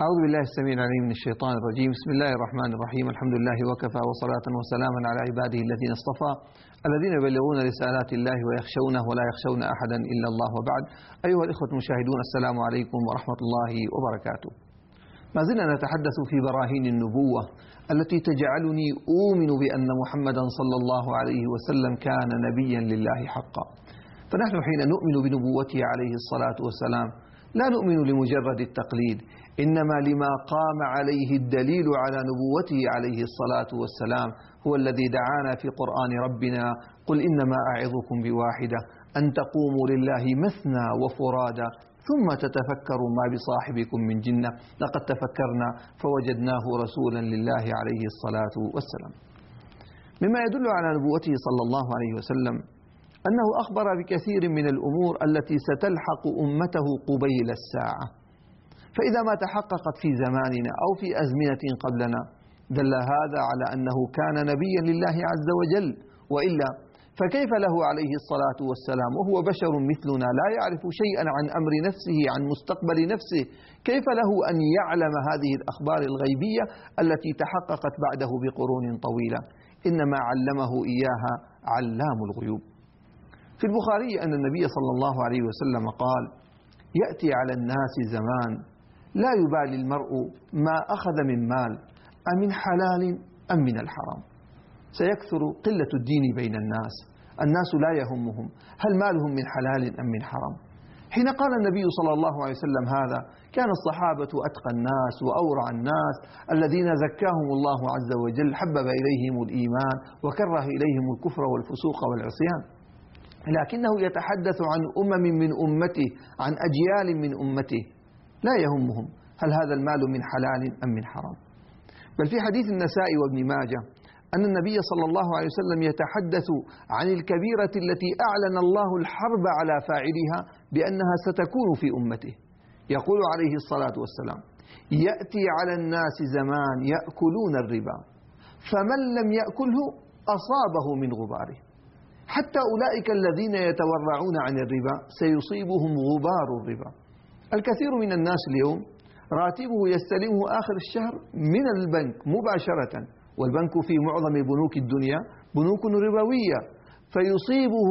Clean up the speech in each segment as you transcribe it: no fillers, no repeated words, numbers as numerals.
أعوذ بالله السميع العليم من الشيطان الرجيم. بسم الله الرحمن الرحيم. الحمد لله وكفى وصلاة وسلاما على عباده الذين اصطفى الذين يبلغون رسالات الله ويخشونه ولا يخشون أحدا إلا الله. وبعد، أيها الإخوة المشاهدون، السلام عليكم ورحمة الله وبركاته. ما زلنا نتحدث في براهين النبوة التي تجعلني أؤمن بأن محمدا صلى الله عليه وسلم كان نبيا لله حقا. فنحن حين نؤمن بنبوته عليه الصلاة والسلام لا نؤمن لمجرد التقليد، إنما لما قام عليه الدليل على نبوته عليه الصلاة والسلام، هو الذي دعانا في قرآن ربنا: قل إنما أعظكم بواحدة أن تقوموا لله مثنى وفرادا ثم تتفكروا ما بصاحبكم من جنة لقد تفكرنا فوجدناه رسولا لله عليه الصلاة والسلام. مما يدل على نبوته صلى الله عليه وسلم أنه أخبر بكثير من الأمور التي ستلحق أمته قبيل الساعة، فإذا ما تحققت في زماننا أو في أزمنة قبلنا دل هذا على أنه كان نبيا لله عز وجل، وإلا فكيف له عليه الصلاة والسلام وهو بشر مثلنا لا يعرف شيئا عن أمر نفسه، عن مستقبل نفسه، كيف له أن يعلم هذه الأخبار الغيبية التي تحققت بعده بقرون طويلة؟ إنما علمه إياها علام الغيوب. في البخاري أن النبي صلى الله عليه وسلم قال: يأتي على الناس زمان لا يبالي المرء ما أخذ من مال أمن حلال أم من الحرام. سيكثر قلة الدين بين الناس لا يهمهم هل مالهم من حلال أم من حرام. حين قال النبي صلى الله عليه وسلم هذا كان الصحابة أتقى الناس وأورع الناس الذين زكاهم الله عز وجل، حبب إليهم الإيمان وكره إليهم الكفر والفسوق والعصيان، لكنه يتحدث عن من أمته، عن أجيال من أمته لا يهمهم هل هذا المال من حلال أم من حرام. بل في حديث النسائي وابن ماجه أن النبي صلى الله عليه وسلم يتحدث عن الكبيرة التي أعلن الله الحرب على فاعلها بأنها ستكون في أمته. يقول عليه الصلاة والسلام: يأتي على الناس زمان يأكلون الربا فمن لم يأكله أصابه من غباره، حتى أولئك الذين يتورعون عن الربا سيصيبهم غبار الربا. الكثير من الناس اليوم راتبه يستلمه آخر الشهر من البنك مباشرة، والبنك في معظم بنوك الدنيا بنوك ربوية، فيصيبه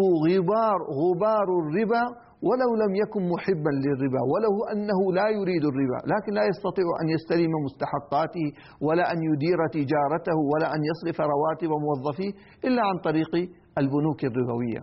غبار الربا ولو لم يكن محبا للربا، ولو أنه لا يريد الربا، لكن لا يستطيع أن يستلم مستحقاته ولا أن يدير تجارته ولا أن يصرف رواتب موظفيه إلا عن طريق البنوك الربوية،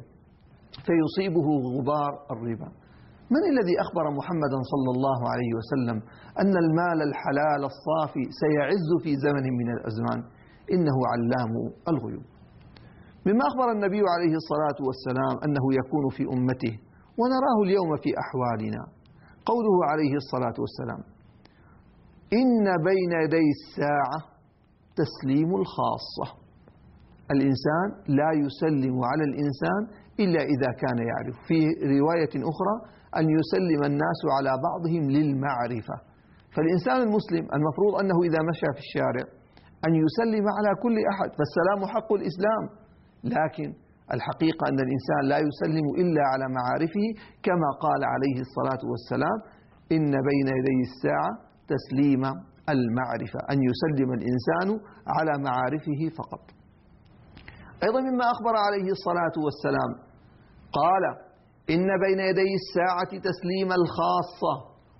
فيصيبه غبار الربا. من الذي أخبر محمدا صلى الله عليه وسلم أن المال الحلال الصافي سيعز في زمن من الأزمان؟ إنه علام الغيوب. مما أخبر النبي عليه الصلاة والسلام أنه يكون في أمته ونراه اليوم في أحوالنا قوله عليه الصلاة والسلام: إن بين يدي الساعة تسليم الخاصة. الإنسان لا يسلم على الإنسان إلا إذا كان يعرف. في رواية أخرى أن يسلم الناس على بعضهم للمعرفة. فالإنسان المسلم المفروض أنه إذا مشى في الشارع أن يسلم على كل أحد، فالسلام حق الإسلام، لكن الحقيقة أن الإنسان لا يسلم إلا على معارفه، كما قال عليه الصلاة والسلام: إن بين يدي الساعة تسليم المعرفة، أن يسلم الإنسان على معارفه فقط. أيضا مما أخبر عليه الصلاة والسلام قال: إن بين يدي الساعة تسليم الخاصة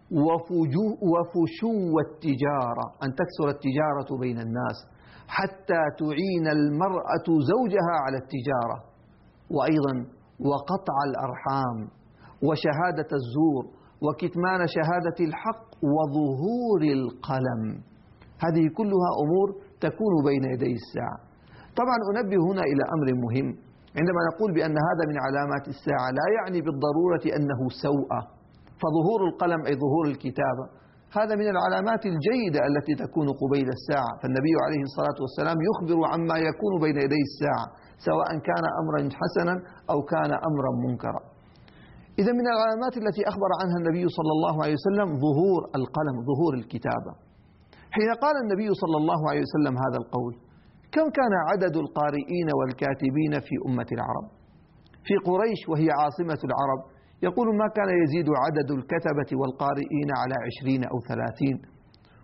وفشو التجارة، أن تكثر التجارة بين الناس حتى تعين المرأة زوجها على التجارة، وأيضا وقطع الأرحام وشهادة الزور وكتمان شهادة الحق وظهور القلم. هذه كلها أمور تكون بين يدي الساعة. طبعا أنبه هنا إلى أمر مهم، عندما نقول بأن هذا من علامات الساعة لا يعني بالضرورة أنه سوء، فظهور القلم أي ظهور الكتابة هذا من العلامات الجيدة التي تكون قبيل الساعة، فالنبي عليه الصلاة والسلام يخبر عما يكون بين يدي الساعة سواء كان أمرا حسنا أو كان أمرا منكرا. إذا من العلامات التي أخبر عنها النبي صلى الله عليه وسلم ظهور القلم، ظهور الكتابة. حين قال النبي صلى الله عليه وسلم هذا القول، كم كان عدد القارئين والكاتبين في أمة العرب؟ في قريش وهي عاصمة العرب يقول ما كان يزيد عدد الكتبة والقارئين على 20 أو 30،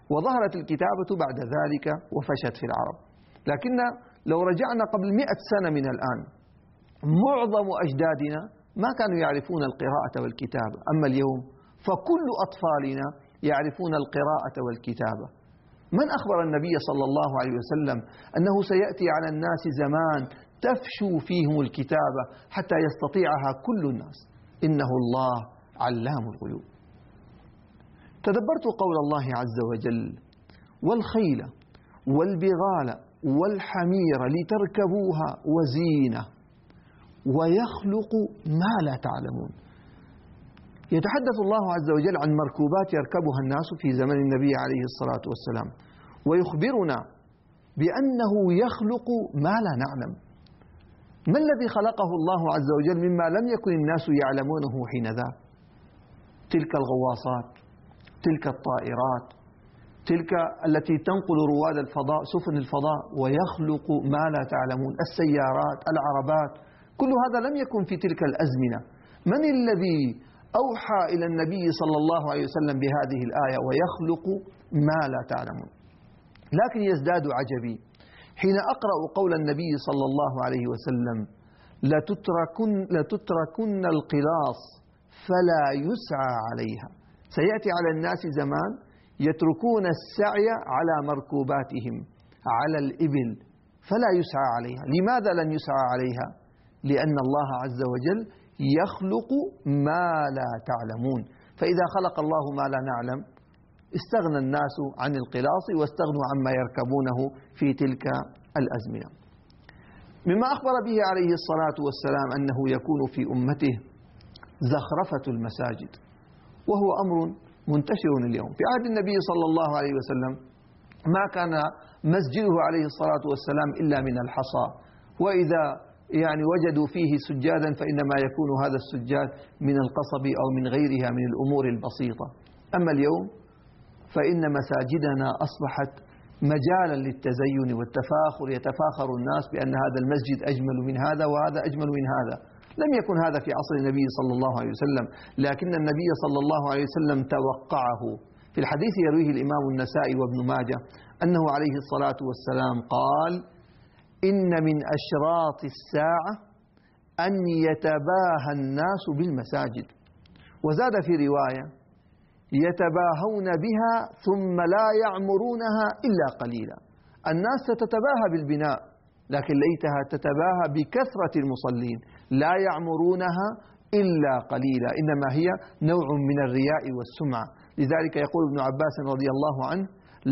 وظهرت الكتابة بعد ذلك وفشت في العرب. لكن لو رجعنا قبل 100 سنة من الآن، معظم أجدادنا ما كانوا يعرفون القراءة والكتابة. أما اليوم فكل أطفالنا يعرفون القراءة والكتابة. من أخبر النبي صلى الله عليه وسلم أنه سيأتي على الناس زمان تفشو فيهم الكتابة حتى يستطيعها كل الناس؟ إنه الله علام الغيوب. تدبرت قول الله عز وجل: والخيل والبغال والحمير لتركبوها وزينة ويخلق ما لا تعلمون. يتحدث الله عز وجل عن مركوبات يركبها الناس في زمن النبي عليه الصلاة والسلام، ويخبرنا بأنه يخلق ما لا نعلم. ما الذي خلقه الله عز وجل مما لم يكن الناس يعلمونه حينذاك؟ تلك الغواصات، تلك الطائرات، تلك التي تنقل رواد الفضاء، سفن الفضاء، ويخلق ما لا تعلمون، السيارات، العربات، كل هذا لم يكن في تلك الأزمنة. من الذي أوحى إلى النبي صلى الله عليه وسلم بهذه الآية: ويخلق ما لا تعلمون؟ لكن يزداد عجبي حين أقرأ قول النبي صلى الله عليه وسلم: لتتركن القلاص فلا يسعى عليها. سيأتي على الناس زمان يتركون السعي على مركوباتهم، على الإبل، فلا يسعى عليها. لماذا لن يسعى عليها؟ لأن الله عز وجل يخلق ما لا تعلمون. فإذا خلق الله ما لا نعلم استغنى الناس عن القلاص واستغنوا عما يركبونه في تلك الأزمنة. مما أخبر به عليه الصلاة والسلام أنه يكون في أمته زخرفة المساجد، وهو أمر منتشر اليوم. في عهد النبي صلى الله عليه وسلم ما كان مسجده عليه الصلاة والسلام إلا من الحصى، وإذا وجدوا فيه سجادا فإنما يكون هذا السجاد من القصب أو من غيرها من الأمور البسيطة. أما اليوم فإن مساجدنا أصبحت مجالا للتزين والتفاخر، يتفاخر الناس بأن هذا المسجد أجمل من هذا وهذا أجمل من هذا. لم يكن هذا في عصر النبي صلى الله عليه وسلم، لكن النبي صلى الله عليه وسلم توقعه. في الحديث يرويه الإمام النسائي وابن ماجه أنه عليه الصلاة والسلام قال: إن من أشراط الساعة أن يتباهى الناس بالمساجد. وزاد في رواية: يتباهون بها ثم لا يعمرونها إلا قليلا. الناس ستتباهى بالبناء، لكن ليتها تتباهى بكثرة المصلين، لا يعمرونها إلا قليلا، إنما هي نوع من الرياء والسمعة. لذلك يقول ابن عباس رضي الله عنه: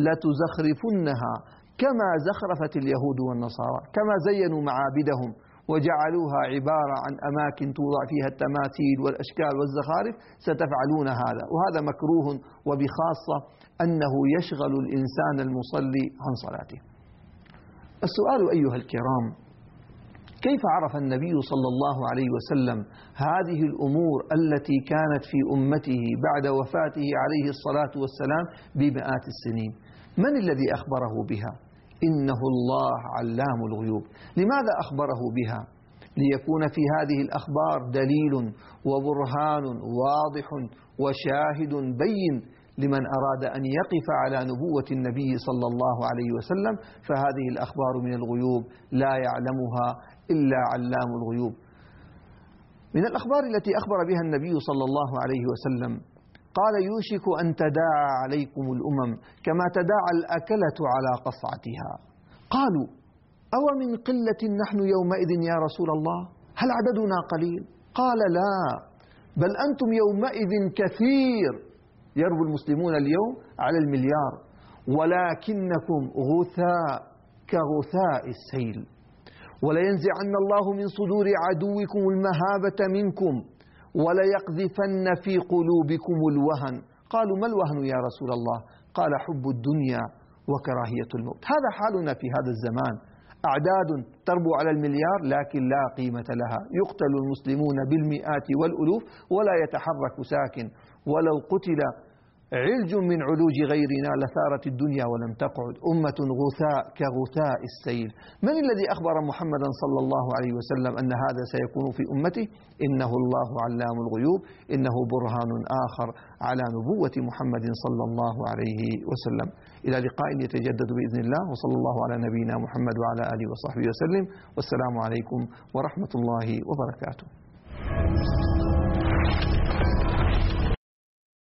لتزخرفنها كما زخرفت اليهود والنصارى، كما زينوا معابدهم وجعلوها عبارة عن أماكن توضع فيها التماثيل والأشكال والزخارف، ستفعلون هذا، وهذا مكروه، وبخاصة أنه يشغل الإنسان المصلي عن صلاته. السؤال أيها الكرام: كيف عرف النبي صلى الله عليه وسلم هذه الأمور التي كانت في أمته بعد وفاته عليه الصلاة والسلام بمئات السنين؟ من الذي أخبره بها؟ إنه الله علام الغيوب. لماذا أخبره بها؟ ليكون في هذه الأخبار دليل وبرهان واضح وشاهد بين لمن أراد أن يقف على نبوة النبي صلى الله عليه وسلم. فهذه الأخبار من الغيوب لا يعلمها إلا علام الغيوب. من الأخبار التي أخبر بها النبي صلى الله عليه وسلم قال: يوشك أن تداعى عليكم الأمم كما تداعى الأكلة على قصعتها. قالوا: أو من قلة نحن يومئذ يا رسول الله؟ هل عددنا قليل؟ قال: لا، بل أنتم يومئذ كثير، يربو المسلمون اليوم على المليار، ولكنكم غثاء كغثاء السيل، ولينزعن الله من صدور عدوكم المهابة منكم وليقذفن في قلوبكم الوهن. قالوا: ما الوهن يا رسول الله؟ قال: حب الدنيا وكراهية الموت. هذا حالنا في هذا الزمان، أعداد تربو على المليار لكن لا قيمة لها، يقتل المسلمون بالمئات والألوف ولا يتحرك ساكن، ولو قتل علج من علوج غيرنا لثارت الدنيا ولم تقعد، أمة غثاء كغثاء السيل. من الذي أخبر محمدا صلى الله عليه وسلم أن هذا سيكون في أمته؟ إنه الله علام الغيوب، إنه برهان آخر على نبوة محمد صلى الله عليه وسلم. إلى لقاء يتجدد بإذن الله، وصلى الله على نبينا محمد وعلى آله وصحبه وسلم، والسلام عليكم ورحمة الله وبركاته.